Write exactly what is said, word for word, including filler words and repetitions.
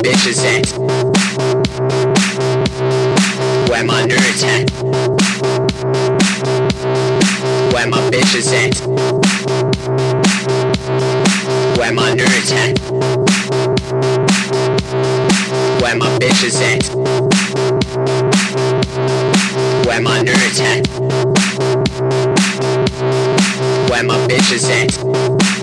bitches at? Where my nerds at? Where my bitches at? Where my nerds at? Where my bitches at? Where my nerds at? Where my bitches at?